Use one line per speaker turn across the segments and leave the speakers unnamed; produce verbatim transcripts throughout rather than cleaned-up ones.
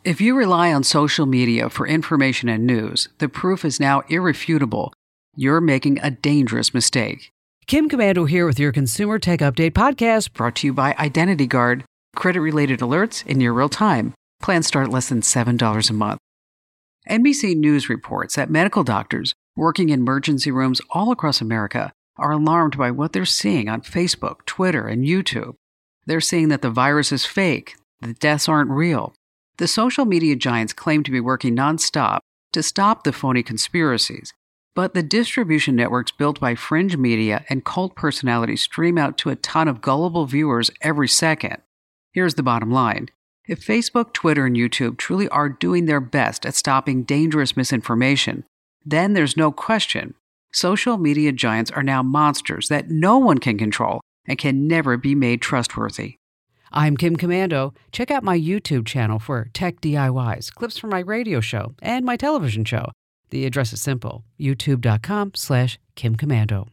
If you rely on social media for information and news, the proof is now irrefutable. You're making a dangerous mistake. Kim Komando here with your Consumer Tech Update podcast, brought to you by Identity Guard. Credit-related alerts in near real time. Plans start at less than seven dollars a month. N B C News reports that medical doctors working in emergency rooms all across America are alarmed by what they're seeing on Facebook, Twitter, and YouTube. They're seeing that the virus is fake, the deaths aren't real. The social media giants claim to be working nonstop to stop the phony conspiracies, but the distribution networks built by fringe media and cult personalities stream out to a ton of gullible viewers every second. Here's the bottom line. If Facebook, Twitter, and YouTube truly are doing their best at stopping dangerous misinformation, then there's no question. Social media giants are now monsters that no one can control and can never be made trustworthy. I'm Kim Komando. Check out my YouTube channel for tech D I Ys, clips from my radio show, and my television show. The address is simple, youtube.com slash Kim Komando.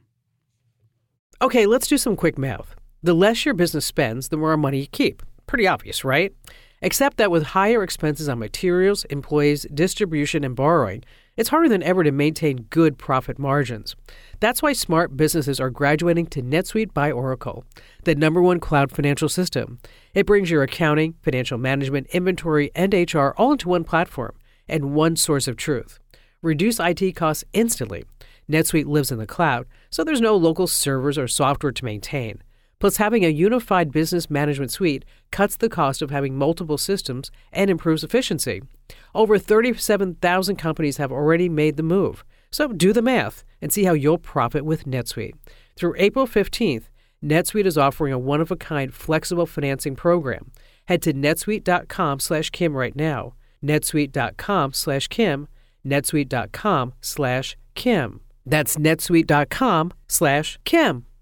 Okay, let's do some quick math. The less your business spends, the more money you keep. Pretty obvious, right? Except that with higher expenses on materials, employees, distribution, and borrowing, it's harder than ever to maintain good profit margins. That's why smart businesses are graduating to NetSuite by Oracle, the number one cloud financial system. It brings your accounting, financial management, inventory, and H R all into one platform and one source of truth. Reduce I T costs instantly. NetSuite lives in the cloud, so there's no local servers or software to maintain. Plus, having a unified business management suite cuts the cost of having multiple systems and improves efficiency. Over thirty-seven thousand companies have already made the move. So do the math and see how you'll profit with NetSuite. Through April fifteenth, NetSuite is offering a one-of-a-kind flexible financing program. Head to netsuite.com slash Kim right now. netsuite.com slash Kim. netsuite.com slash Kim. That's netsuite.com slash Kim.